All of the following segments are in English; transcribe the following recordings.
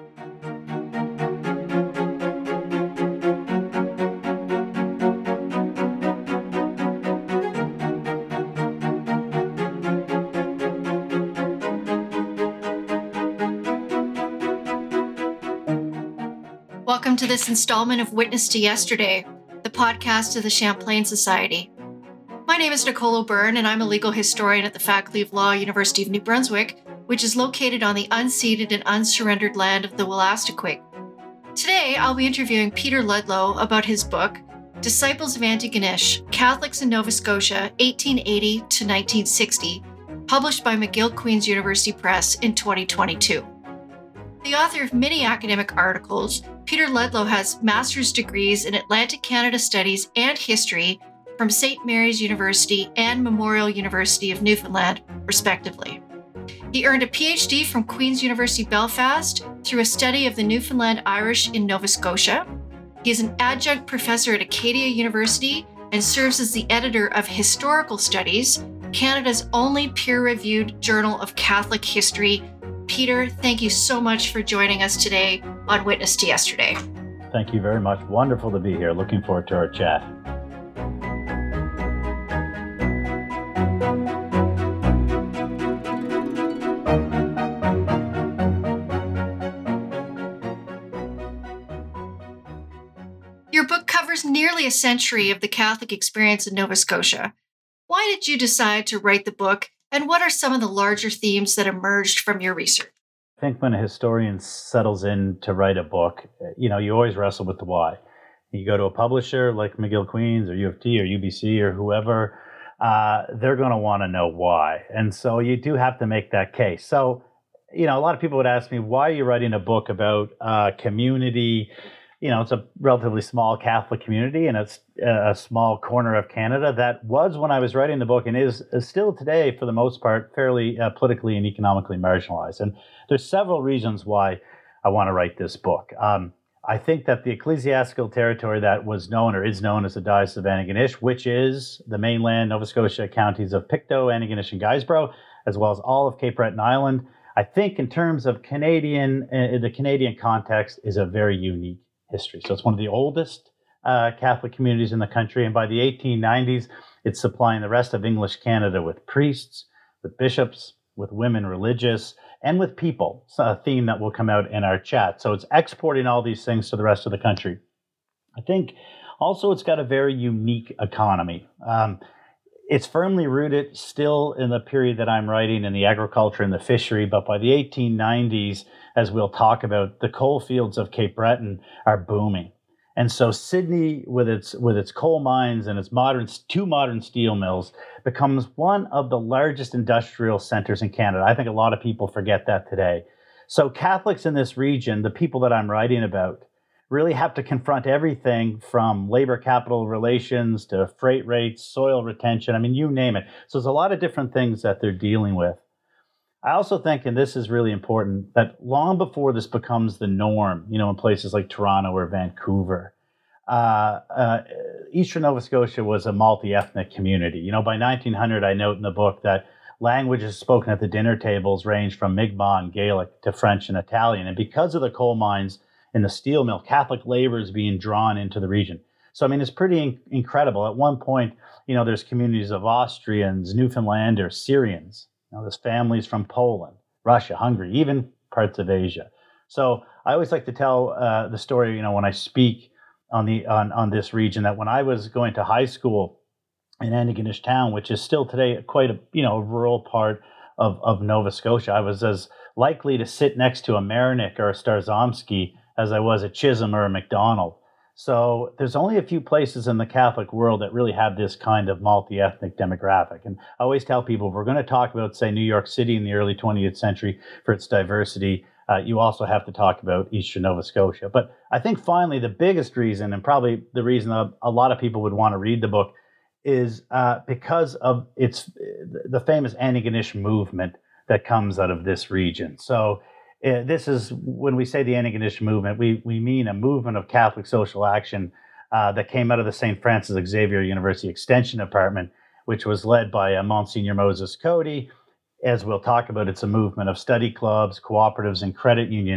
Welcome to this installment of Witness to Yesterday, the podcast of the Champlain Society. My name is Nicole O'Byrne, and I'm a legal historian at the Faculty of Law, University of New Brunswick, which is located on the unceded and unsurrendered land of the Wolastoqiyik. Today, I'll be interviewing Peter Ludlow about his book, Disciples of Antigonish, Catholics in Nova Scotia, 1880 to 1960, published by McGill Queen's University Press in 2022. The author of many academic articles, Peter Ludlow has master's degrees in Atlantic Canada Studies and History from St. Mary's University and Memorial University of Newfoundland, respectively. He earned a PhD from Queen's University Belfast through a study of the Newfoundland Irish in Nova Scotia. He is an adjunct professor at Acadia University and serves as the editor of Historical Studies, Canada's only peer-reviewed journal of Catholic history. Peter, thank you so much for joining us today on Witness to Yesterday. Thank you very much. Wonderful to be here. Looking forward to our chat. Your book covers nearly a century of the Catholic experience in Nova Scotia. Why did you decide to write the book? And what are some of the larger themes that emerged from your research? I think when a historian settles in to write a book, you always wrestle with the why. You go to a publisher like McGill Queen's or U of T or UBC or whoever, they're going to want to know why. And so you do have to make that case. So, a lot of people would ask me, why are you writing a book about community? It's a relatively small Catholic community, and it's a small corner of Canada that was, when I was writing the book, and is still today, for the most part, fairly politically and economically marginalized. And there's several reasons why I want to write this book. I think that the ecclesiastical territory that was known or is known as the Diocese of Antigonish, which is the mainland Nova Scotia counties of Pictou, Antigonish, and Guysborough, as well as all of Cape Breton Island, I think in terms of the Canadian context, is a very unique history. So it's one of the oldest Catholic communities in the country. And by the 1890s, it's supplying the rest of English Canada with priests, with bishops, with women religious, and with people. It's a theme that will come out in our chat. So it's exporting all these things to the rest of the country. I think also it's got a very unique economy. It's firmly rooted still in the period that I'm writing in the agriculture and the fishery, but by the 1890s, as we'll talk about, the coal fields of Cape Breton are booming. And so Sydney, with its coal mines and its two modern steel mills, becomes one of the largest industrial centers in Canada. I think a lot of people forget that today. So Catholics in this region, the people that I'm writing about, really have to confront everything from labor-capital relations to freight rates, soil retention, you name it. So there's a lot of different things that they're dealing with. I also think, and this is really important, that long before this becomes the norm, in places like Toronto or Vancouver, Eastern Nova Scotia was a multi-ethnic community. By 1900, I note in the book that languages spoken at the dinner tables ranged from Mi'kmaq and Gaelic to French and Italian. And because of the coal mines and the steel mill, Catholic labor is being drawn into the region. So, it's pretty incredible. At one point, there's communities of Austrians, Newfoundlanders, Syrians. There's families from Poland, Russia, Hungary, even parts of Asia. So I always like to tell the story, when I speak on this region, that when I was going to high school in Antigonish town, which is still today quite a rural part of Nova Scotia, I was as likely to sit next to a Marinick or a Starzomski as I was a Chisholm or a MacDonald. So there's only a few places in the Catholic world that really have this kind of multi-ethnic demographic. And I always tell people, if we're going to talk about, say, New York City in the early 20th century for its diversity, you also have to talk about Eastern Nova Scotia. But I think finally the biggest reason, and probably the reason a lot of people would want to read the book, is because of the famous Antigonish movement that comes out of this region. So this is, when we say the Antigonish movement, we mean a movement of Catholic social action that came out of the St. Francis Xavier University Extension Department, which was led by Monsignor Moses Cody. As we'll talk about, it's a movement of study clubs, cooperatives, and credit unions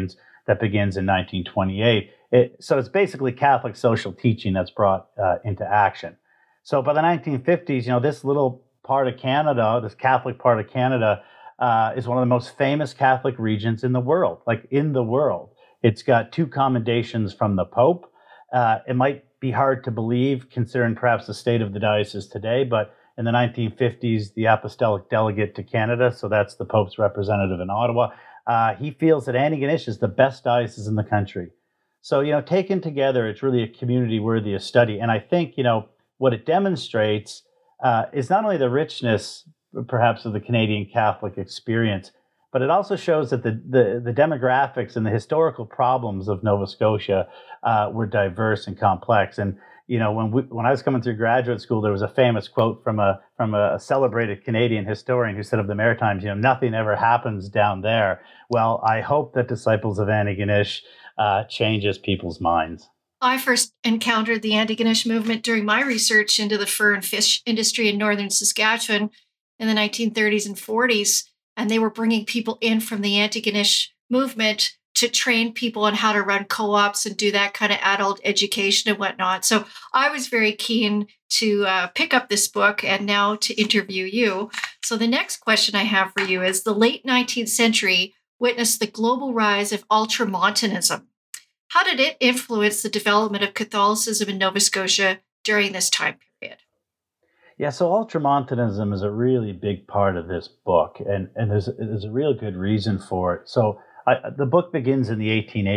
that begins in 1928. So it's basically Catholic social teaching that's brought into action. So by the 1950s, this little part of Canada, this Catholic part of Canada, is one of the most famous Catholic regions in the world, like in the world. It's got 2 commendations from the Pope. It might be hard to believe, considering perhaps the state of the diocese today, but in the 1950s, the apostolic delegate to Canada, so that's the Pope's representative in Ottawa, he feels that Antigonish is the best diocese in the country. So, taken together, it's really a community worthy of study. And I think, what it demonstrates is not only the richness, perhaps, of the Canadian Catholic experience, but it also shows that the demographics and the historical problems of Nova Scotia were diverse and complex. And when I was coming through graduate school, there was a famous quote from a celebrated Canadian historian who said of the Maritimes, nothing ever happens down there. Well, I hope that Disciples of Antigonish changes people's minds. I first encountered the Antigonish movement during my research into the fur and fish industry in northern Saskatchewan in the 1930s and 40s, and they were bringing people in from the Antigonish movement to train people on how to run co-ops and do that kind of adult education and whatnot. So I was very keen to pick up this book and now to interview you. So the next question I have for you is, the late 19th century witnessed the global rise of Ultramontanism. How did it influence the development of Catholicism in Nova Scotia during this time period? Yeah, so Ultramontanism is a really big part of this book, and there's a real good reason for it. So the book begins in the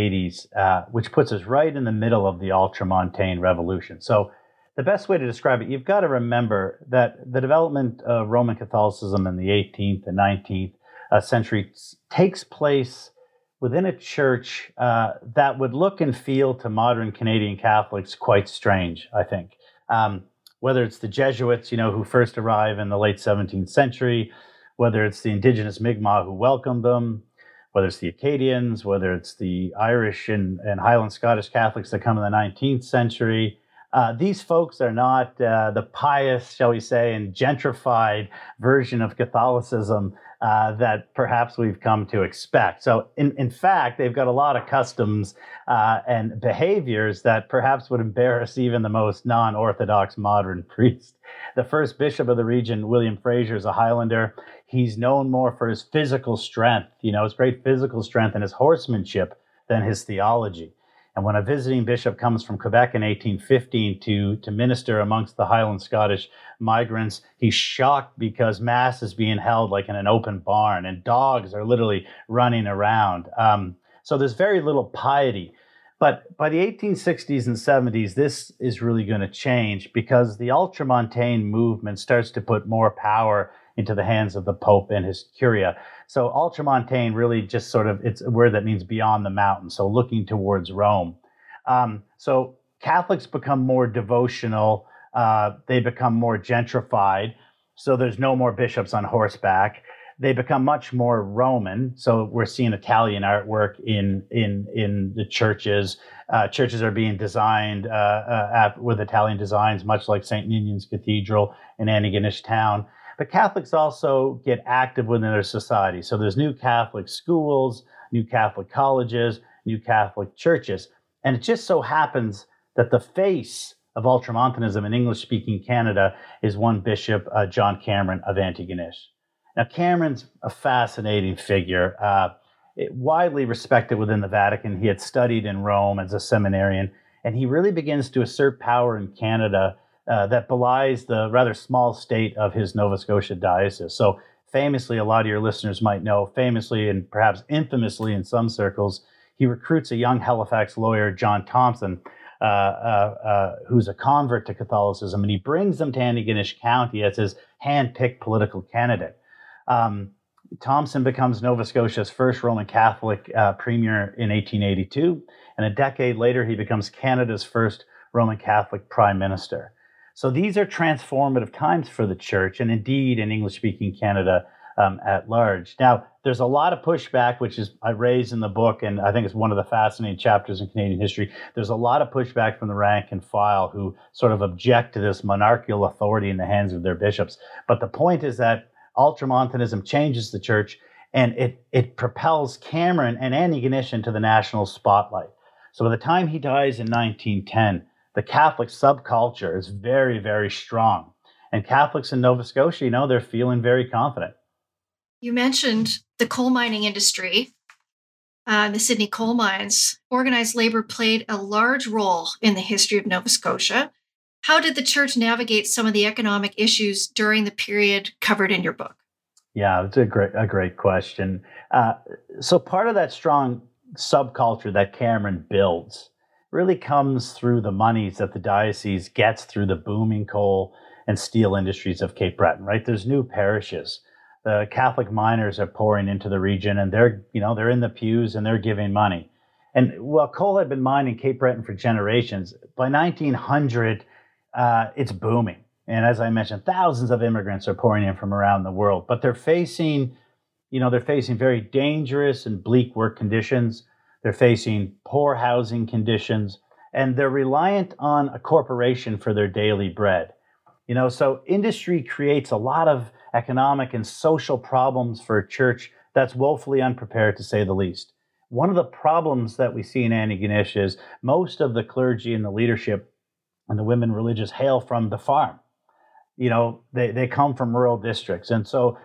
1880s, which puts us right in the middle of the Ultramontane Revolution. So the best way to describe it, you've got to remember that the development of Roman Catholicism in the 18th and 19th century takes place within a church that would look and feel to modern Canadian Catholics quite strange, I think. Whether it's the Jesuits, who first arrive in the late 17th century, whether it's the indigenous Mi'kmaq who welcomed them, whether it's the Acadians, whether it's the Irish and Highland Scottish Catholics that come in the 19th century. These folks are not the pious, shall we say, and gentrified version of Catholicism that perhaps we've come to expect. So in fact, they've got a lot of customs and behaviors that perhaps would embarrass even the most non-Orthodox modern priest. The first bishop of the region, William Fraser, is a Highlander. He's known more for his physical strength, his great physical strength and his horsemanship than his theology. And when a visiting bishop comes from Quebec in 1815 to minister amongst the Highland Scottish migrants, he's shocked because Mass is being held like in an open barn and dogs are literally running around. So there's very little piety. But by the 1860s and 70s, this is really going to change because the Ultramontane movement starts to put more power into the hands of the Pope and his curia. So Ultramontane really just it's a word that means beyond the mountain, so looking towards Rome. So Catholics become more devotional, they become more gentrified, so there's no more bishops on horseback. They become much more Roman, so we're seeing Italian artwork in the churches. Churches are being designed with Italian designs, much like St. Ninian's Cathedral in Antigonish Town. But Catholics also get active within their society. So there's new Catholic schools, new Catholic colleges, new Catholic churches. And it just so happens that the face of Ultramontanism in English-speaking Canada is one bishop, John Cameron of Antigonish. Now, Cameron's a fascinating figure, widely respected within the Vatican. He had studied in Rome as a seminarian, and he really begins to assert power in Canada that belies the rather small state of his Nova Scotia diocese. So famously, a lot of your listeners might know, famously and perhaps infamously in some circles, he recruits a young Halifax lawyer, John Thompson, who's a convert to Catholicism, and he brings them to Antigonish County as his hand-picked political candidate. Thompson becomes Nova Scotia's first Roman Catholic premier in 1882, and a decade later, he becomes Canada's first Roman Catholic prime minister. So these are transformative times for the church, and indeed in English-speaking Canada at large. Now, there's a lot of pushback, which is I raised in the book, and I think it's one of the fascinating chapters in Canadian history. There's a lot of pushback from the rank and file who sort of object to this monarchical authority in the hands of their bishops. But the point is that Ultramontanism changes the church, and it propels Cameron and Antigonish into the national spotlight. So by the time he dies in 1910, the Catholic subculture is very, very strong. And Catholics in Nova Scotia, they're feeling very confident. You mentioned the coal mining industry, the Sydney coal mines. Organized labor played a large role in the history of Nova Scotia. How did the church navigate some of the economic issues during the period covered in your book? Yeah, it's a great question. So part of that strong subculture that Cameron builds really comes through the monies that the diocese gets through the booming coal and steel industries of Cape Breton, right? There's new parishes. The Catholic miners are pouring into the region, and they're in the pews and they're giving money. And while coal had been mined in Cape Breton for generations, by 1900, it's booming. And as I mentioned, thousands of immigrants are pouring in from around the world, but they're facing very dangerous and bleak work conditions. They're facing poor housing conditions, and they're reliant on a corporation for their daily bread. So industry creates a lot of economic and social problems for a church that's woefully unprepared, to say the least. One of the problems that we see in Antigonish is most of the clergy and the leadership and the women religious hail from the farm. They come from rural districts. And so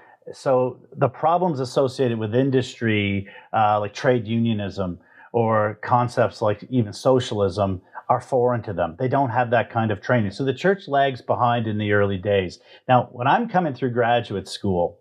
the problems associated with industry, like trade unionism or concepts like even socialism, are foreign to them. They don't have that kind of training. So the church lags behind in the early days. Now, when I'm coming through graduate school,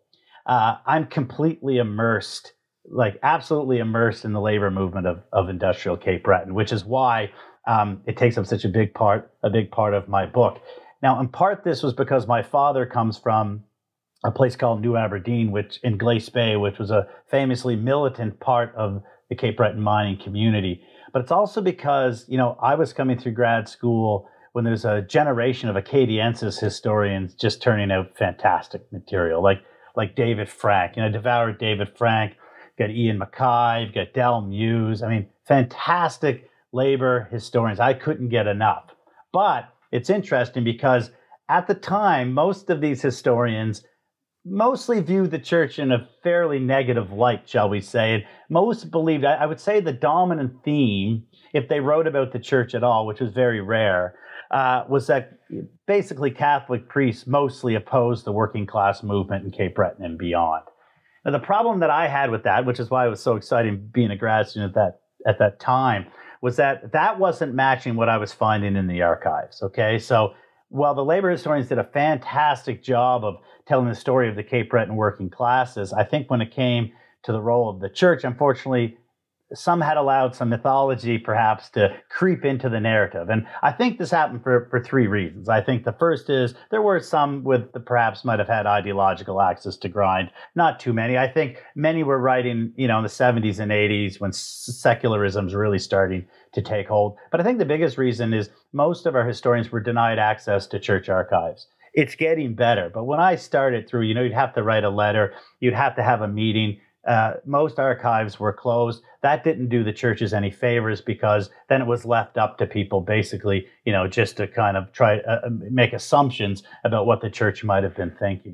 I'm completely immersed, like absolutely immersed in the labor movement of industrial Cape Breton, which is why it takes up such a big part of my book. Now, in part, this was because my father comes from a place called New Aberdeen, which in Glace Bay, which was a famously militant part of the Cape Breton mining community. But it's also because, I was coming through grad school when there's a generation of Acadiensis historians just turning out fantastic material, like David Frank, devoured David Frank. You've got Ian Mackay, you've got Del Muse. I mean, fantastic labor historians. I couldn't get enough. But it's interesting because at the time, most of these historians mostly viewed the church in a fairly negative light, shall we say. And most believed, I would say the dominant theme, if they wrote about the church at all, which was very rare, was that basically Catholic priests mostly opposed the working class movement in Cape Breton and beyond. Now, the problem that I had with that, which is why it was so exciting being a grad student at that time, was that wasn't matching what I was finding in the archives, okay? So while the labor historians did a fantastic job of telling the story of the Cape Breton working classes, I think when it came to the role of the church, unfortunately, some had allowed some mythology perhaps to creep into the narrative. And I think this happened for three reasons. I think the first is there were some perhaps might have had ideological axes to grind. Not too many. I think many were writing, in the 70s and 80s when secularism was really starting to take hold. But I think the biggest reason is most of our historians were denied access to church archives. It's getting better. But when I started through, you'd have to write a letter, you'd have to have a meeting. Most archives were closed. That didn't do the churches any favors because then it was left up to people basically, just to kind of try make assumptions about what the church might have been thinking.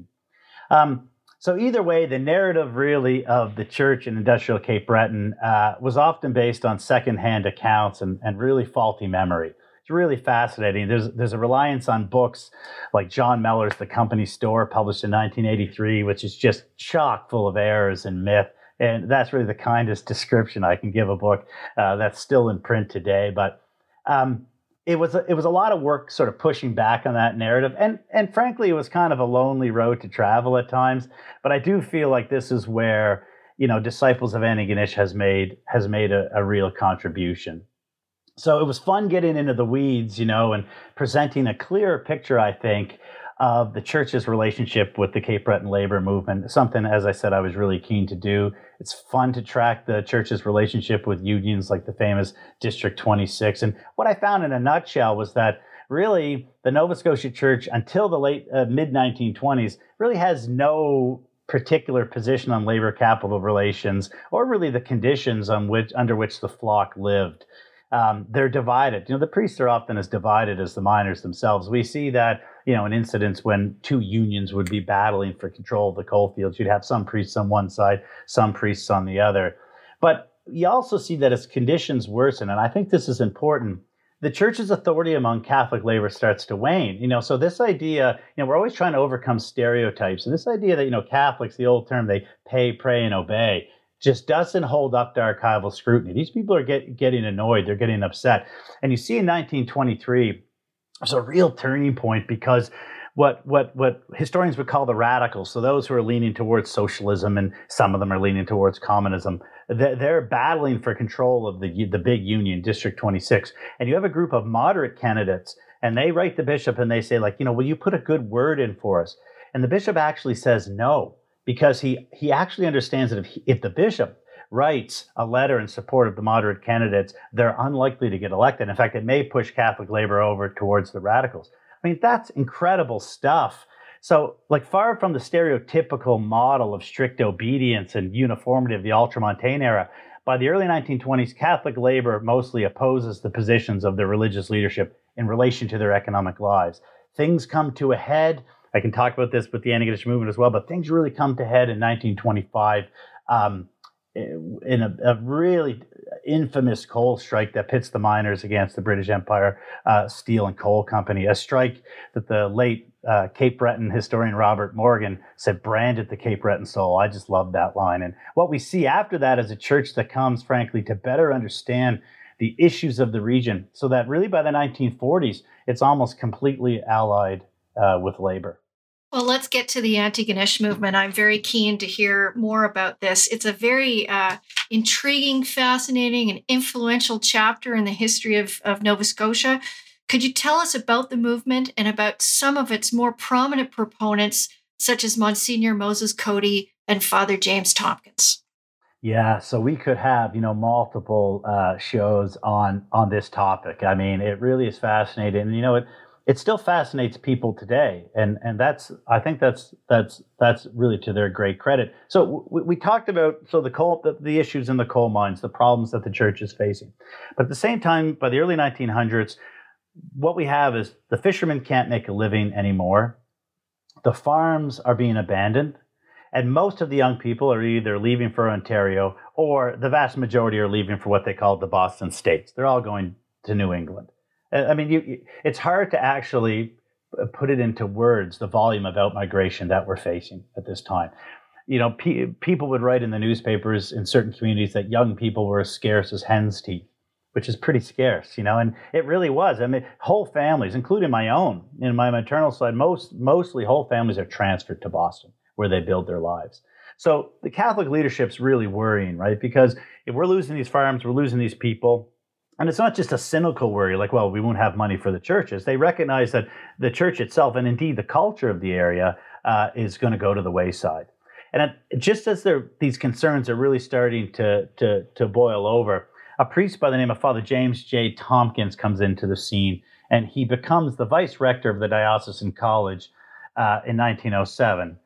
So either way, the narrative really of the church in industrial Cape Breton was often based on secondhand accounts and really faulty memory. It's really fascinating. There's a reliance on books like John Mellor's The Company Store, published in 1983, which is just chock full of errors and myth. And that's really the kindest description I can give a book that's still in print today. But it was a lot of work sort of pushing back on that narrative. And frankly, it was kind of a lonely road to travel at times. But I do feel like this is where, Disciples of Antigonish has made a real contribution. So it was fun getting into the weeds, and presenting a clearer picture, I think, of the church's relationship with the Cape Breton labor movement. Something, as I said, I was really keen to do. It's fun to track the church's relationship with unions like the famous District 26. And what I found in a nutshell was that really the Nova Scotia Church until the mid-1920s really has no particular position on labor capital relations or really the conditions under which the flock lived. They're divided. The priests are often as divided as the miners themselves. We see that, in incidents when two unions would be battling for control of the coal fields. You'd have some priests on one side, some priests on the other. But you also see that as conditions worsen, and I think this is important, the church's authority among Catholic labor starts to wane. So this idea, we're always trying to overcome stereotypes. And this idea that, Catholics, the old term, they pay, pray, and obey, just doesn't hold up to archival scrutiny. These people are getting annoyed. They're getting upset. And you see in 1923, there's a real turning point because what historians would call the radicals, so those who are leaning towards socialism, and some of them are leaning towards communism, they're battling for control of the big union, District 26. And you have a group of moderate candidates, and they write the bishop and they say, will you put a good word in for us? And the bishop actually says no, because he actually understands that if the bishop writes a letter in support of the moderate candidates, they're unlikely to get elected. In fact, it may push Catholic labor over towards the radicals. I mean, that's incredible stuff. So, far from the stereotypical model of strict obedience and uniformity of the Ultramontane era, by the early 1920s, Catholic labor mostly opposes the positions of their religious leadership in relation to their economic lives. Things come to a head. I can talk about this with the Antigonish movement as well, but things really come to head in 1925 in a really infamous coal strike that pits the miners against the British Empire Steel and Coal Company, a strike that the late Cape Breton historian Robert Morgan said branded the Cape Breton soul. I just love that line. And what we see after that is a church that comes, frankly, to better understand the issues of the region, so that really by the 1940s, it's almost completely allied with labor. Well, let's get to the Antigonish movement. I'm very keen to hear more about this. It's a very intriguing, fascinating, and influential chapter in the history of Nova Scotia. Could you tell us about the movement and about some of its more prominent proponents, such as Monsignor Moses Coady and Father James Tompkins? Yeah, so we could have, multiple shows on this topic. I mean, it really is fascinating. And, it still fascinates people today, and I think that's really to their great credit. So we talked about the issues in the coal mines, the problems that the church is facing, but at the same time, by the early 1900s, what we have is the fishermen can't make a living anymore, the farms are being abandoned, and most of the young people are either leaving for Ontario or the vast majority are leaving for what they call the Boston States. They're all going to New England. I mean, it's hard to actually put it into words, the volume of outmigration that we're facing at this time. People would write in the newspapers in certain communities that young people were as scarce as hen's teeth, which is pretty scarce, and it really was. I mean, whole families, including my own, in my maternal side, mostly whole families are transferred to Boston, where they build their lives. So the Catholic leadership's really worrying, right? Because if we're losing these farms, we're losing these people. And it's not just a cynical worry, we won't have money for the churches. They recognize that the church itself, and indeed the culture of the area, is going to go to the wayside. And just as these concerns are really starting to boil over, a priest by the name of Father James J. Tompkins comes into the scene, and he becomes the vice rector of the diocesan college in 1907.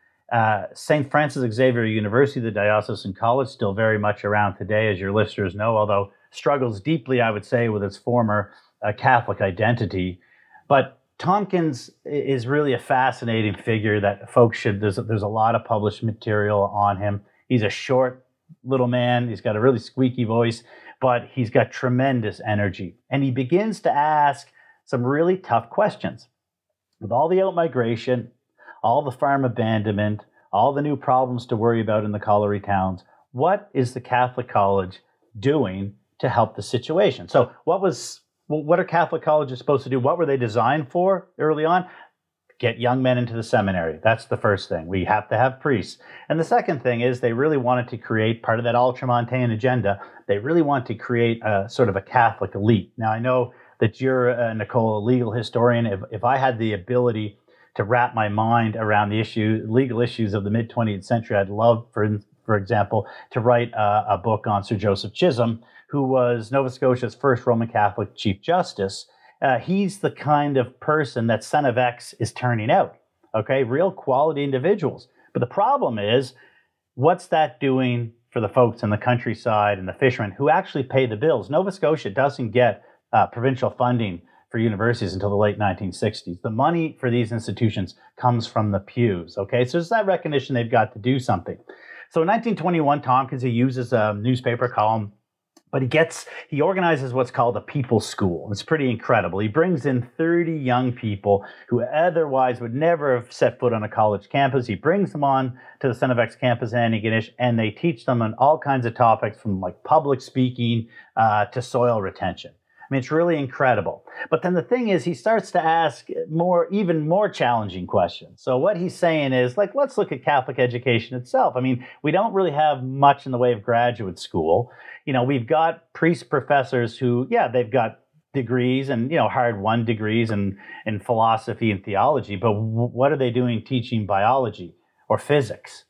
St. Francis Xavier University, the diocesan college, still very much around today, as your listeners know, although struggles deeply, I would say, with its former Catholic identity. But Tompkins is really a fascinating figure that folks there's a lot of published material on him. He's a short little man. He's got a really squeaky voice, but he's got tremendous energy. And he begins to ask some really tough questions. With all the outmigration, all the farm abandonment, all the new problems to worry about in the colliery towns, what is the Catholic College doing to help the situation? So what are Catholic colleges supposed to do? What were they designed for early on? Get young men into the seminary. That's the first thing. We have to have priests. And the second thing is they really wanted to create part of that Ultramontane agenda. They really want to create a sort of a Catholic elite. Now, I know that you're, Nicole, a legal historian. If I had the ability to wrap my mind around the legal issues of the mid-20th century, I'd love, for example, to write a book on Sir Joseph Chisholm, who was Nova Scotia's first Roman Catholic Chief Justice. He's the kind of person that Son of X is turning out, okay? Real quality individuals. But the problem is, what's that doing for the folks in the countryside and the fishermen who actually pay the bills? Nova Scotia doesn't get provincial funding for universities until the late 1960s. The money for these institutions comes from the pews, okay? So there's that recognition they've got to do something. So in 1921, Tompkins, he uses a newspaper column, but he organizes what's called a people's school. It's pretty incredible. He brings in 30 young people who otherwise would never have set foot on a college campus. He brings them on to the Cenevex campus in Antigonish, and they teach them on all kinds of topics from like public speaking to soil retention. I mean, it's really incredible. But then the thing is, he starts to ask even more challenging questions. So what he's saying is, like, let's look at Catholic education itself. I mean, we don't really have much in the way of graduate school. You know, we've got priest professors who, they've got degrees and, hard-won degrees in philosophy and theology, but what are they doing teaching biology or physics?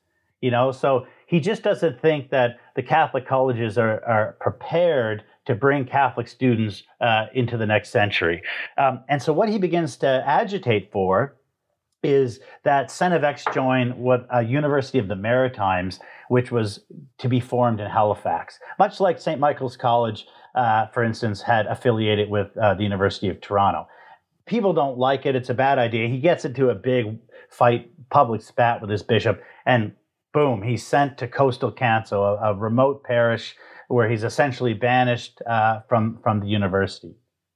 So he just doesn't think that the Catholic colleges are prepared to bring Catholic students into the next century. And so what he begins to agitate for is that Cenevex join what a University of the Maritimes, which was to be formed in Halifax. Much like St. Michael's College, for instance, had affiliated with the University of Toronto. People don't like it. It's a bad idea. He gets into a big fight, public spat with his bishop, and boom, he's sent to Coastal Canso, a remote parish where he's essentially banished from the university.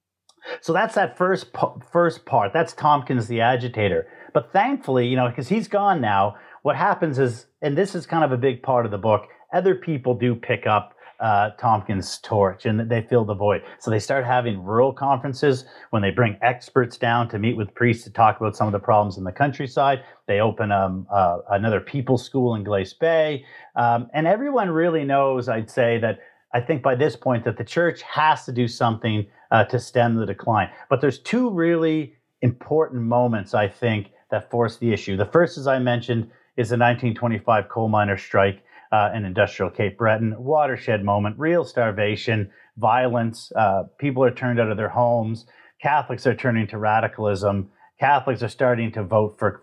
So that's that first part. That's Tompkins the agitator. But thankfully, because he's gone now, what happens is, and this is kind of a big part of the book, other people do pick up Tompkins' torch and they fill the void. So they start having rural conferences when they bring experts down to meet with priests to talk about some of the problems in the countryside. They open another people's school in Glace Bay. And everyone really knows, I'd say, that I think by this point that the church has to do something to stem the decline. But there's two really important moments, I think, that force the issue. The first, as I mentioned, is the 1925 coal miners' strike in industrial Cape Breton. Watershed moment, real starvation, violence. People are turned out of their homes. Catholics are turning to radicalism. Catholics are starting to vote for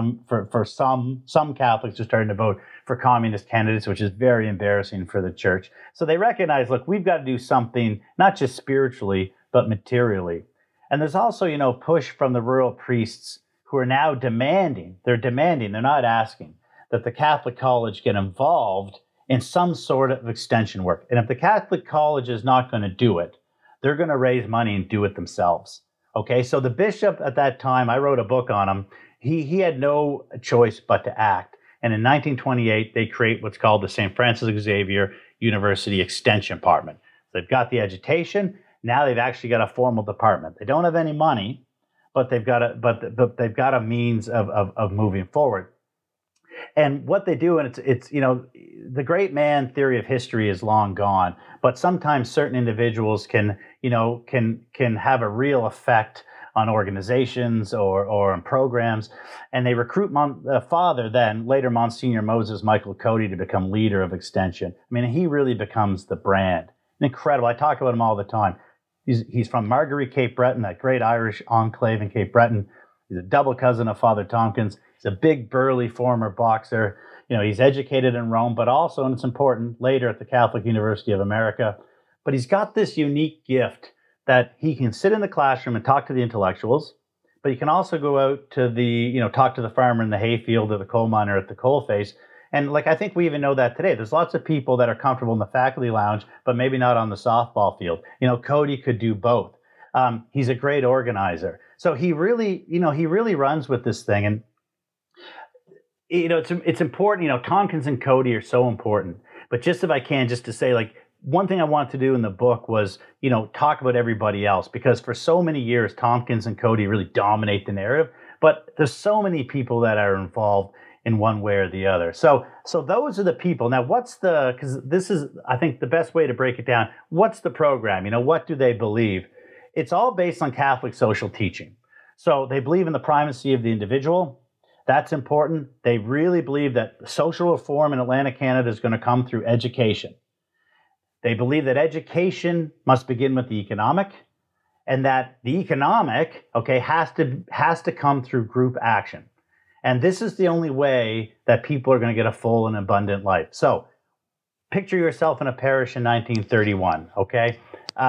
some Catholics are starting to vote for communist candidates, which is very embarrassing for the church. So they recognize, look, we've got to do something, not just spiritually, but materially. And there's also, push from the rural priests who are now demanding, they're not asking, that the Catholic College get involved in some sort of extension work. And if the Catholic College is not going to do it, they're going to raise money and do it themselves. Okay, so the bishop at that time, I wrote a book on him, he had no choice but to act. And in 1928, they create what's called the St. Francis Xavier University Extension Department. So they've got the agitation, now they've actually got a formal department. They don't have any money, but they've got a means of moving forward. And what they do, and it's the great man theory of history is long gone, but sometimes certain individuals can have a real effect on organizations or on programs, and they recruit later Monsignor Moses Michael Cody to become leader of Extension. I mean, he really becomes the brand. Incredible. I talk about him all the time. He's from Marguerite, Cape Breton, that great Irish enclave in Cape Breton. He's a double cousin of Father Tompkins. He's a big, burly former boxer. He's educated in Rome, but also, and it's important, later at the Catholic University of America. But he's got this unique gift that he can sit in the classroom and talk to the intellectuals, but he can also go out to talk to the farmer in the hayfield or the coal miner at the coalface. And I think we even know that today. There's lots of people that are comfortable in the faculty lounge, but maybe not on the softball field. Cody could do both. He's a great organizer. So he really runs with this thing. And, it's important, Tompkins and Cody are so important. But just if I can, just to say, one thing I wanted to do in the book was, talk about everybody else, because for so many years, Tompkins and Cody really dominate the narrative, but there's so many people that are involved in one way or the other. So those are the people. Now, because this is, I think, the best way to break it down. What's the program? What do they believe? It's all based on Catholic social teaching. So they believe in the primacy of the individual. That's important. They really believe that social reform in Atlantic Canada is going to come through education. They believe that education must begin with the economic, and that the economic, has to come through group action. And this is the only way that people are going to get a full and abundant life. So picture yourself in a parish in 1931,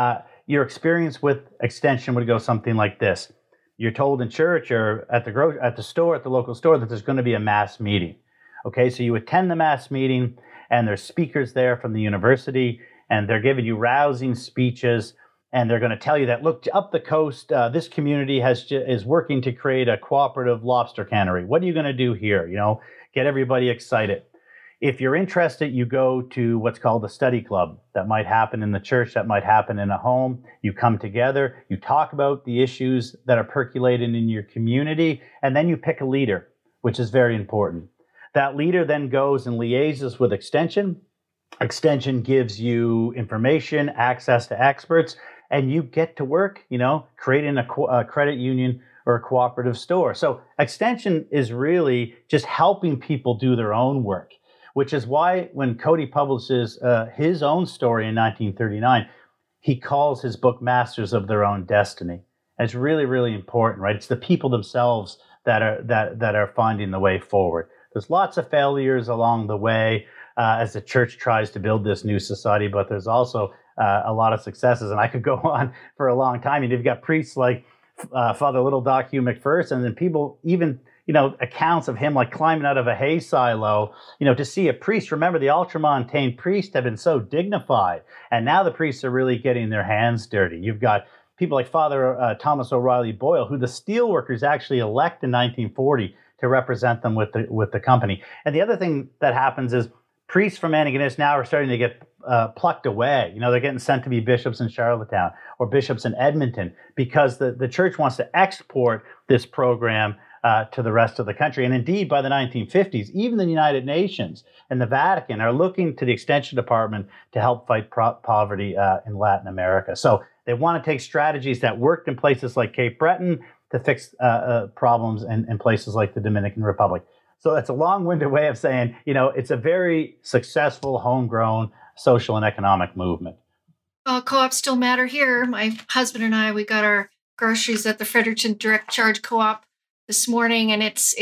your experience with Extension would go something like this. You're told in church or at the store, at the local store, that there's going to be a mass meeting. Okay, so you attend the mass meeting, and there's speakers there from the university, and they're giving you rousing speeches, and they're going to tell you that, look, up the coast, this community is working to create a cooperative lobster cannery. What are you going to do here? Get everybody excited. If you're interested, you go to what's called a study club. That might happen in the church, that might happen in a home. You come together, you talk about the issues that are percolating in your community, and then you pick a leader, which is very important. That leader then goes and liaises with Extension. Extension gives you information, access to experts, and you get to work, creating a credit union or a cooperative store. So Extension is really just helping people do their own work, which is why when Coady publishes his own story in 1939, he calls his book Masters of Their Own Destiny. And it's really, really important, right? It's the people themselves that are finding the way forward. There's lots of failures along the way as the church tries to build this new society, but there's also a lot of successes. And I could go on for a long time. You've got priests like Father Little Doc Hugh McPherson, and then people even accounts of him like climbing out of a hay silo, to see a priest. Remember, the ultramontane priests have been so dignified, and now the priests are really getting their hands dirty. You've got people like Father Thomas O'Reilly Boyle, who the steelworkers actually elect in 1940 to represent them with the company. And the other thing that happens is priests from Antigonish now are starting to get plucked away. They're getting sent to be bishops in Charlottetown or bishops in Edmonton because the church wants to export this program to the rest of the country. And indeed, by the 1950s, even the United Nations and the Vatican are looking to the Extension Department to help fight poverty in Latin America. So they want to take strategies that worked in places like Cape Breton to fix problems in places like the Dominican Republic. So that's a long-winded way of saying, it's a very successful, homegrown social and economic movement. Co-ops still matter here. My husband and I, we got our groceries at the Fredericton Direct Charge Co-op this morning, and it's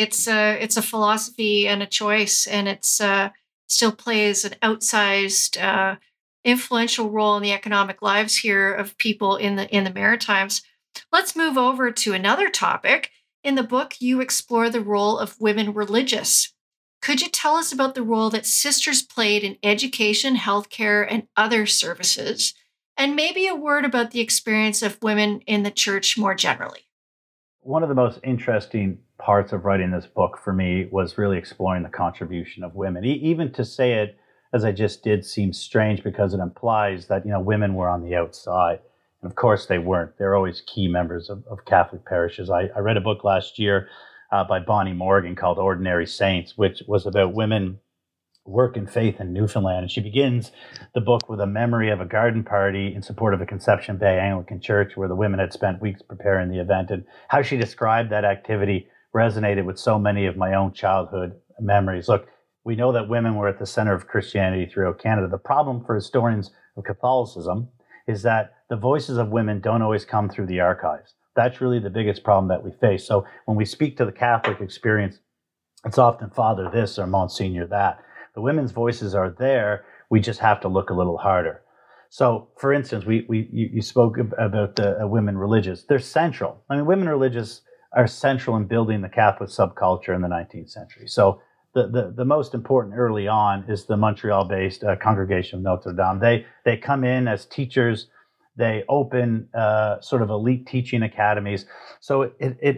a philosophy and a choice, and it's still plays an outsized, influential role in the economic lives here of people in the Maritimes. Let's move over to another topic. In the book, you explore the role of women religious. Could you tell us about the role that sisters played in education, healthcare, and other services, and maybe a word about the experience of women in the church more generally? One of the most interesting parts of writing this book for me was really exploring the contribution of women. Even to say it as I just did seems strange because it implies that women were on the outside. And of course they weren't. They're always key members of Catholic parishes. I read a book last year by Bonnie Morgan called Ordinary Saints, which was about women work and faith in Newfoundland. And she begins the book with a memory of a garden party in support of a Conception Bay Anglican Church where the women had spent weeks preparing the event. And how she described that activity resonated with so many of my own childhood memories. Look, we know that women were at the center of Christianity throughout Canada. The problem for historians of Catholicism is that the voices of women don't always come through the archives. That's really the biggest problem that we face. So when we speak to the Catholic experience, it's often Father this or Monsignor that. The women's voices are there. We just have to look a little harder. So, for instance, you spoke about the women religious. They're central. I mean, women religious are central in building the Catholic subculture in the 19th century. So the most important early on is the Montreal-based Congregation of Notre Dame. They come in as teachers. They open sort of elite teaching academies. So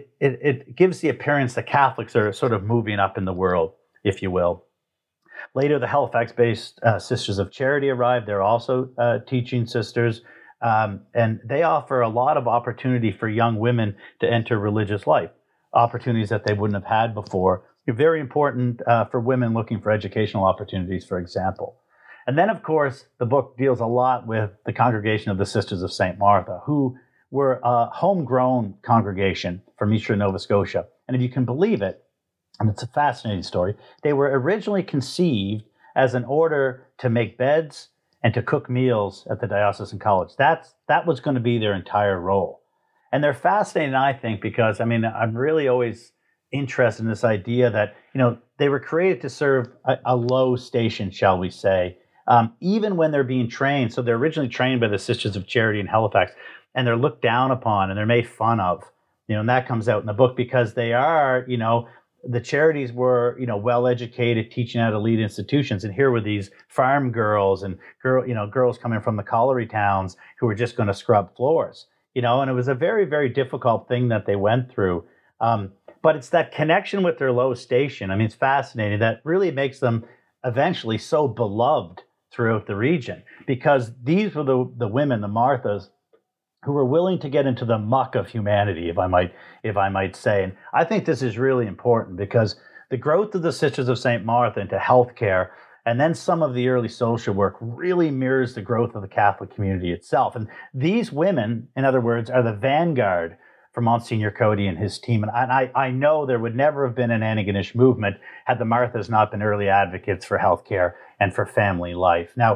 it gives the appearance that Catholics are sort of moving up in the world, if you will. Later, the Halifax-based Sisters of Charity arrived. They're also teaching sisters, and they offer a lot of opportunity for young women to enter religious life, opportunities that they wouldn't have had before. They're very important for women looking for educational opportunities, for example. And then, of course, the book deals a lot with the Congregation of the Sisters of St. Martha, who were a homegrown congregation from eastern Nova Scotia. And if you can believe it, and it's a fascinating story, they were originally conceived as an order to make beds and to cook meals at the diocesan college. That was going to be their entire role. And they're fascinating, I think, because, I mean, I'm really always interested in this idea that, they were created to serve a low station, shall we say, even when they're being trained. So they're originally trained by the Sisters of Charity in Halifax, and they're looked down upon and they're made fun of, and that comes out in the book because they are, the charities were, well educated, teaching how to lead institutions, and here were these farm girls and girls coming from the colliery towns who were just going to scrub floors, and it was a very, very difficult thing that they went through. But it's that connection with their low station. I mean, it's fascinating that really makes them eventually so beloved throughout the region, because these were the women, the Marthas, who were willing to get into the muck of humanity, if I might say. And I think this is really important because the growth of the Sisters of St. Martha into healthcare and then some of the early social work really mirrors the growth of the Catholic community itself. And these women, in other words, are the vanguard for Monsignor Cody and his team. And I know there would never have been an Antigonish movement had the Marthas not been early advocates for healthcare and for family life. Now,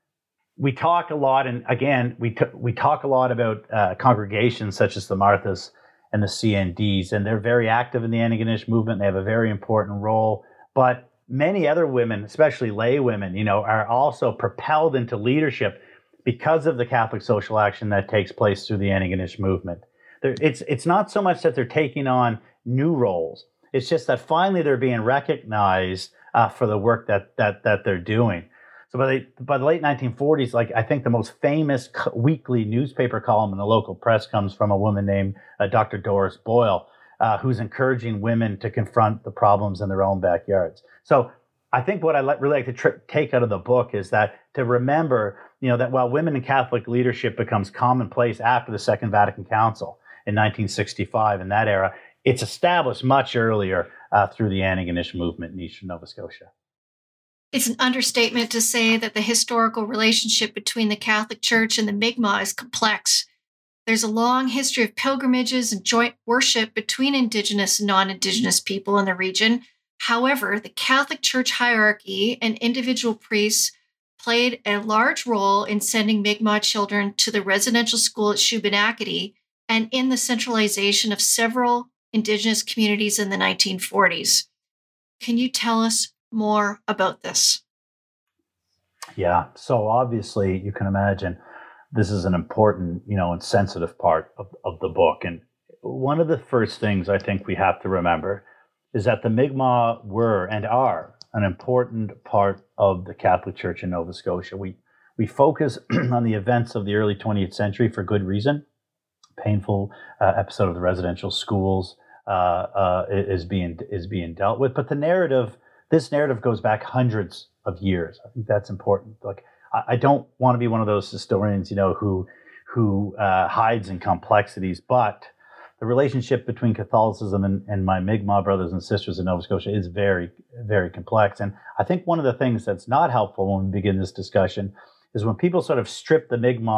we talk a lot, and again, we talk a lot about congregations such as the Marthas and the CNDs, and they're very active in the Antigonish movement. They have a very important role. But many other women, especially lay women, are also propelled into leadership because of the Catholic social action that takes place through the Antigonish movement. It's not so much that they're taking on new roles. It's just that finally they're being recognized for the work that they're doing. So by the late 1940s, I think the most famous weekly newspaper column in the local press comes from a woman named Dr. Doris Boyle, who's encouraging women to confront the problems in their own backyards. So I think what I really like to take out of the book is that to remember, that while women in Catholic leadership becomes commonplace after the Second Vatican Council in 1965, in that era, it's established much earlier through the Antigonish movement in Eastern Nova Scotia. It's an understatement to say that the historical relationship between the Catholic Church and the Mi'kmaq is complex. There's a long history of pilgrimages and joint worship between Indigenous and non-Indigenous people in the region. However, the Catholic Church hierarchy and individual priests played a large role in sending Mi'kmaq children to the residential school at Shubenacadie and in the centralization of several Indigenous communities in the 1940s. Can you tell us more about this? Yeah, so obviously you can imagine this is an important, and sensitive part of the book. And one of the first things I think we have to remember is that the Mi'kmaq were and are an important part of the Catholic Church in Nova Scotia. We focus on the events of the early 20th century for good reason. Painful episode of the residential schools is being dealt with, but this narrative goes back hundreds of years. I think that's important. I don't want to be one of those historians, who hides in complexities, but the relationship between Catholicism and my Mi'kmaq brothers and sisters in Nova Scotia is very, very complex. And I think one of the things that's not helpful when we begin this discussion is when people sort of strip the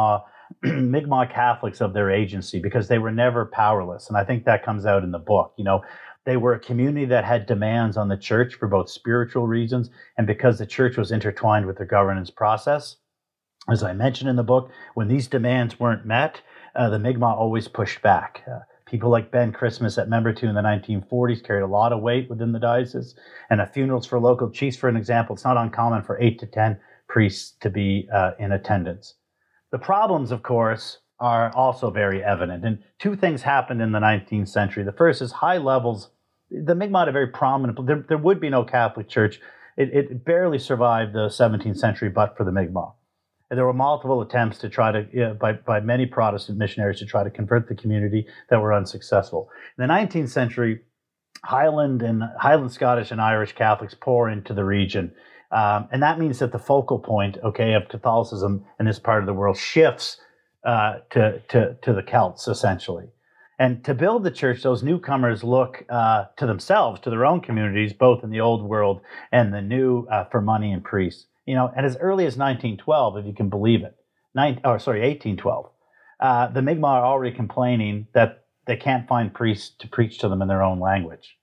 Mi'kmaq Catholics of their agency because they were never powerless. And I think that comes out in the book. They were a community that had demands on the church for both spiritual reasons and because the church was intertwined with the governance process. As I mentioned in the book, when these demands weren't met, the Mi'kmaq always pushed back. People like Ben Christmas at Membertou in the 1940s carried a lot of weight within the diocese. And at funerals for local chiefs, for an example, it's not uncommon for 8 to 10 priests to be in attendance. The problems, of course, are also very evident. And two things happened in the 19th century. The first is high levels. The Mi'kmaq are very prominent. There would be no Catholic Church. It barely survived the 17th century, but for the Mi'kmaq. And there were multiple attempts to try to, by many Protestant missionaries, to try to convert the community that were unsuccessful. In the 19th century, Highland Scottish and Irish Catholics pour into the region. And that means that the focal point, of Catholicism in this part of the world shifts to the Celts, essentially. And to build the church, those newcomers look to themselves, to their own communities, both in the old world and the new, for money and priests. And as early as 1912, if you can believe it, 1812, the Mi'kmaq are already complaining that they can't find priests to preach to them in their own language.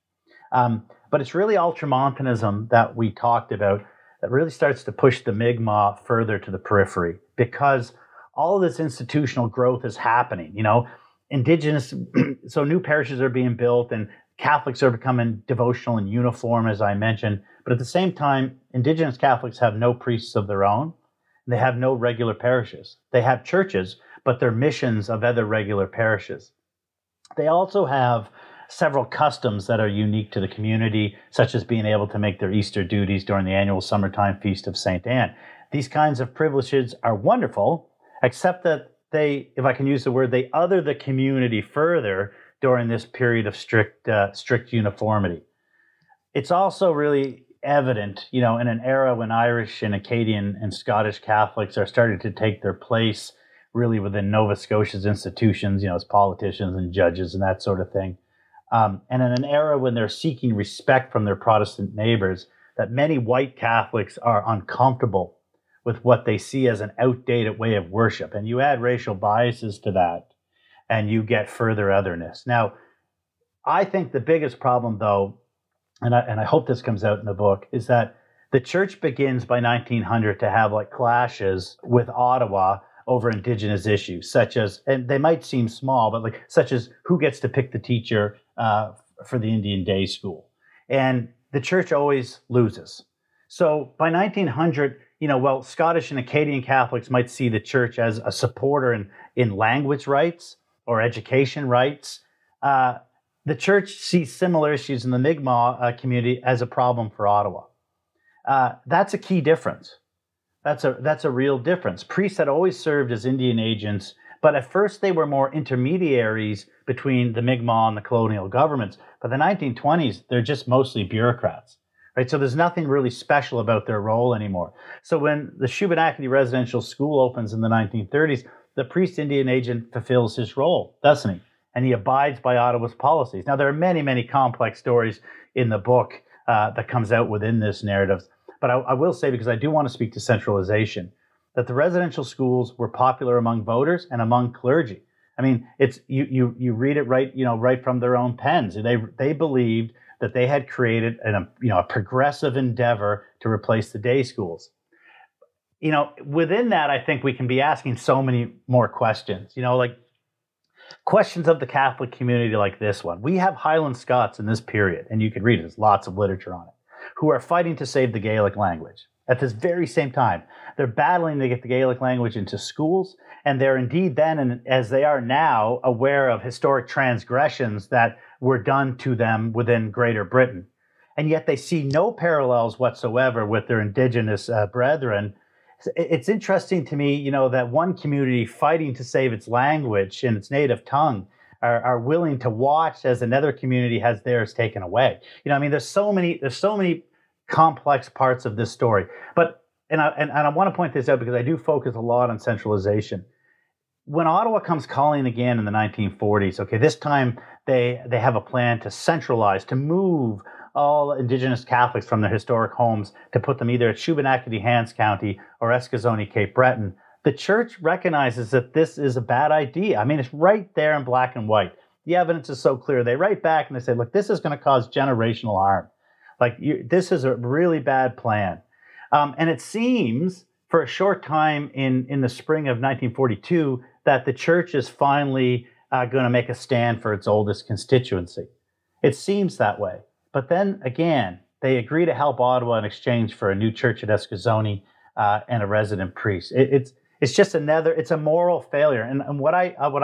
But it's really Ultramontanism that we talked about that really starts to push the Mi'kmaq further to the periphery because all of this institutional growth is happening. Indigenous, so new parishes are being built and Catholics are becoming devotional and uniform, as I mentioned. But at the same time, Indigenous Catholics have no priests of their own. They have no regular parishes. They have churches, but they're missions of other regular parishes. They also have several customs that are unique to the community, such as being able to make their Easter duties during the annual summertime feast of St. Anne. These kinds of privileges are wonderful, except that they, if I can use the word, they other the community further during this period of strict uniformity. It's also really evident, in an era when Irish and Acadian and Scottish Catholics are starting to take their place really within Nova Scotia's institutions, as politicians and judges and that sort of thing. And in an era when they're seeking respect from their Protestant neighbors, that many white Catholics are uncomfortable with what they see as an outdated way of worship. And you add racial biases to that, and you get further otherness. Now, I think the biggest problem, though, and I hope this comes out in the book, is that the church begins by 1900 to have clashes with Ottawa over Indigenous issues, such as, and they might seem small, but such as who gets to pick the teacher for the Indian Day School. And the church always loses. So by 1900, Scottish and Acadian Catholics might see the church as a supporter in language rights or education rights. The church sees similar issues in the Mi'kmaq community as a problem for Ottawa. That's a key difference. That's a real difference. Priests had always served as Indian agents, but at first they were more intermediaries between the Mi'kmaq and the colonial governments. By the 1920s, they're just mostly bureaucrats, right? So there's nothing really special about their role anymore. So when the Shubenacadie Residential School opens in the 1930s, the priest Indian agent fulfills his role, doesn't he? And he abides by Ottawa's policies. Now, there are many, many complex stories in the book that comes out within this narrative. But I will say, because I do want to speak to centralization, that the residential schools were popular among voters and among clergy. I mean, it's you read it right from their own pens. They believed that they had created a progressive endeavor to replace the day schools. Within that, I think we can be asking so many more questions. Questions of the Catholic community like this one. We have Highland Scots in this period, and you can read it. There's lots of literature on it, who are fighting to save the Gaelic language. At this very same time, they're battling to get the Gaelic language into schools, and they're indeed then, and as they are now, aware of historic transgressions that were done to them within Greater Britain. And yet they see no parallels whatsoever with their Indigenous brethren. It's interesting to me, that one community fighting to save its language and its native tongue are willing to watch as another community has theirs taken away. There's so many complex parts of this story. But and I want to point this out because I do focus a lot on centralization. When Ottawa comes calling again in the 1940s, okay, this time they have a plan to centralize, to move all Indigenous Catholics from their historic homes to put them either at Shubenacadie, Hants County, or Eskasoni, Cape Breton. The church recognizes that this is a bad idea. It's right there in black and white. The evidence is so clear. They write back and they say, look, this is going to cause generational harm. This is a really bad plan. And it seems for a short time in the spring of 1942 that the church is finally going to make a stand for its oldest constituency. It seems that way. But then again, they agree to help Ottawa in exchange for a new church at Eskasoni and a resident priest. It's just it's a moral failure. And what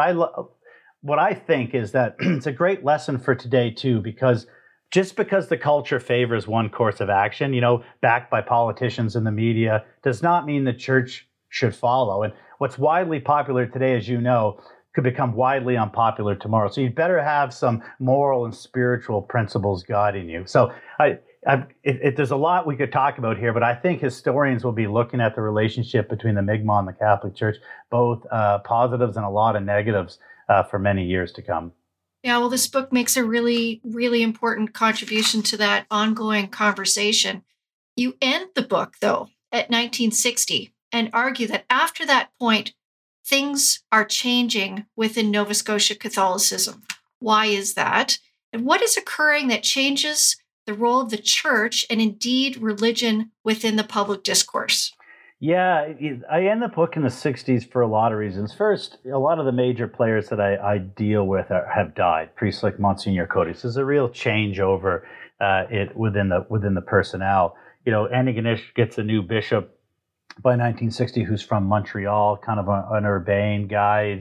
I think is that it's a great lesson for today too, because just because the culture favors one course of action, backed by politicians and the media, does not mean the church should follow. And what's widely popular today, as you know, could become widely unpopular tomorrow. So you'd better have some moral and spiritual principles guiding you. So there's a lot we could talk about here, but I think historians will be looking at the relationship between the Mi'kmaq and the Catholic Church, both positives and a lot of negatives for many years to come. Yeah, well, this book makes a really, really important contribution to that ongoing conversation. You end the book, though, at 1960 and argue that after that point, things are changing within Nova Scotia Catholicism. Why is that? And what is occurring that changes the role of the church and indeed religion within the public discourse? Yeah, I end the book in the 60s for a lot of reasons. First, a lot of the major players that I deal with have died. Priests like Monsignor Cotes. There's a real changeover within the personnel. Antigonish gets a new bishop by 1960 who's from Montreal, kind of an urbane guy.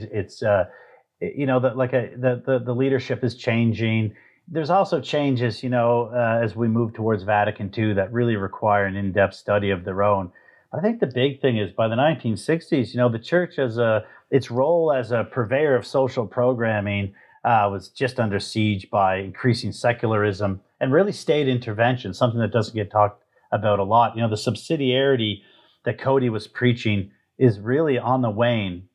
The leadership is changing. There's also changes, as we move towards Vatican II that really require an in-depth study of their own. I think the big thing is by the 1960s, the church its role as a purveyor of social programming was just under siege by increasing secularism and really state intervention, something that doesn't get talked about a lot. The subsidiarity that Coady was preaching is really on the wane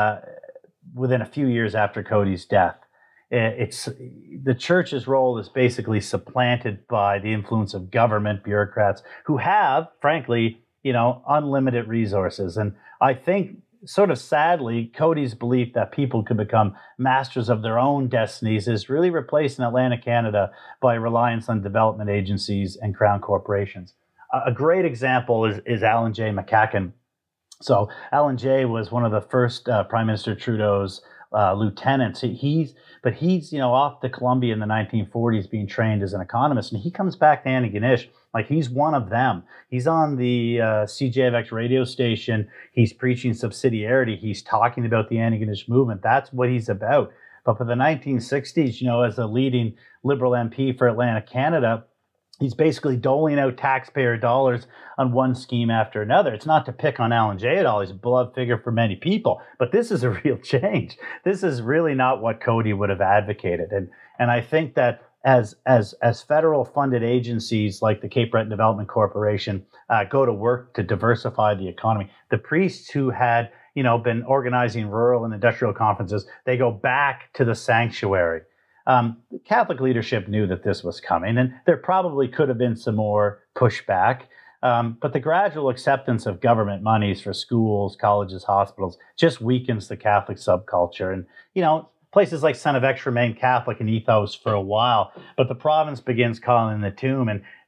within a few years after Coady's death. It's the church's role is basically supplanted by the influence of government bureaucrats who have, frankly, unlimited resources. And I think, sort of sadly, Coady's belief that people could become masters of their own destinies is really replaced in Atlantic Canada by reliance on development agencies and crown corporations. A great example is Alan J. McCacken. So Alan J. was one of the first Prime Minister Trudeau's lieutenants. He's off to Columbia in the 1940s being trained as an economist, and he comes back to Antigonish like he's one of them. He's on the CJFX radio station. He's preaching subsidiarity. He's talking about the Antigonish movement. That's what he's about. But for the 1960s, as a leading Liberal MP for Atlantic Canada, he's basically doling out taxpayer dollars on one scheme after another. It's not to pick on Alan J. at all. He's a beloved figure for many people. But this is a real change. This is really not what Coady would have advocated. And I think that as federal funded agencies like the Cape Breton Development Corporation go to work to diversify the economy, the priests who had been organizing rural and industrial conferences, they go back to the sanctuary. Catholic leadership knew that this was coming, and there probably could have been some more pushback. But the gradual acceptance of government monies for schools, colleges, hospitals just weakens the Catholic subculture. And, places like Son of X remain Catholic in ethos for a while, but the province begins calling the tune.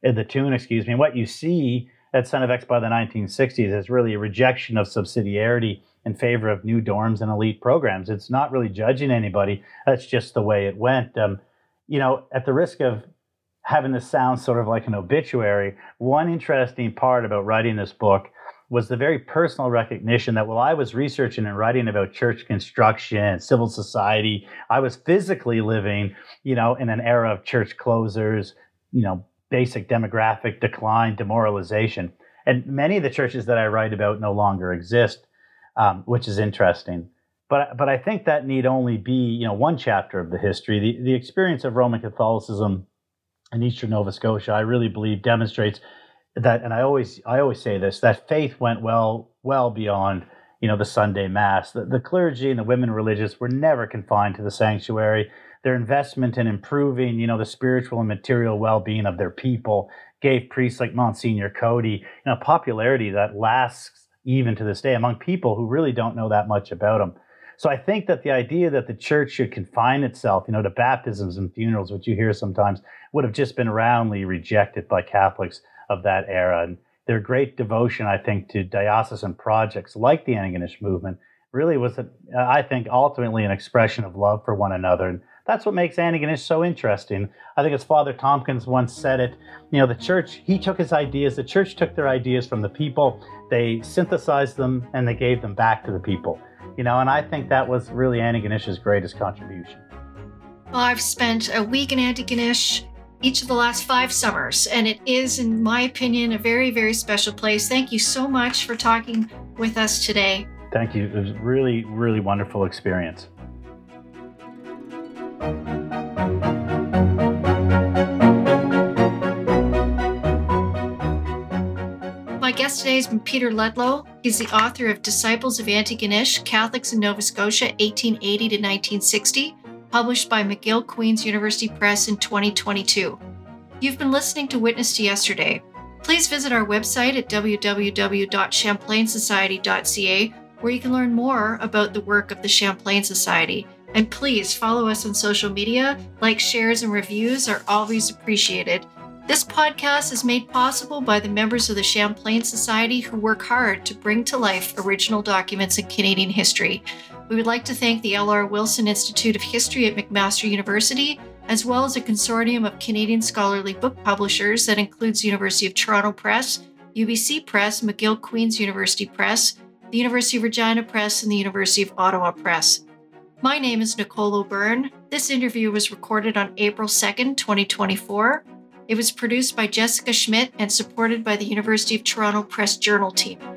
And what you see at Son of X by the 1960s is really a rejection of subsidiarity in favor of new dorms and elite programs. It's not really judging anybody. That's just the way it went. At the risk of having this sound sort of like an obituary, one interesting part about writing this book was the very personal recognition that while I was researching and writing about church construction, civil society, I was physically living, in an era of church closures, basic demographic decline, demoralization. And many of the churches that I write about no longer exist, which is interesting. But I think that need only be, one chapter of the history. The experience of Roman Catholicism in Eastern Nova Scotia, I really believe demonstrates that, and I always say this, that faith went well beyond, the Sunday Mass. The clergy and the women religious were never confined to the sanctuary. Their investment in improving, the spiritual and material well-being of their people gave priests like Monsignor Coady, popularity that lasts even to this day among people who really don't know that much about him. So I think that the idea that the church should confine itself, to baptisms and funerals, which you hear sometimes, would have just been roundly rejected by Catholics of that era. And their great devotion, I think, to diocesan projects like the Antigonish movement really was, I think, ultimately an expression of love for one another. And that's what makes Antigonish so interesting. I think as Father Tompkins once said it, the church, he took his ideas, the church took their ideas from the people, they synthesized them, and they gave them back to the people. And I think that was really Antigonish's greatest contribution. Well, I've spent a week in Antigonish each of the last 5 summers, and it is, in my opinion, a very, very special place. Thank you so much for talking with us today. Thank you. It was a really, really wonderful experience. My guest today has been Peter Ludlow. He's the author of Disciples of Antigonish, Catholics in Nova Scotia, 1880 to 1960, published by McGill Queen's University Press in 2022. You've been listening to Witness to Yesterday. Please visit our website at www.champlainsociety.ca, where you can learn more about the work of the Champlain Society. And please follow us on social media. Likes, shares, and reviews are always appreciated. This podcast is made possible by the members of the Champlain Society who work hard to bring to life original documents in Canadian history. We would like to thank the L.R. Wilson Institute of History at McMaster University, as well as a consortium of Canadian scholarly book publishers that includes University of Toronto Press, UBC Press, McGill Queen's University Press, the University of Regina Press, and the University of Ottawa Press. My name is Nicole O'Byrne. This interview was recorded on April 2nd, 2024. It was produced by Jessica Schmidt and supported by the University of Toronto Press Journal team.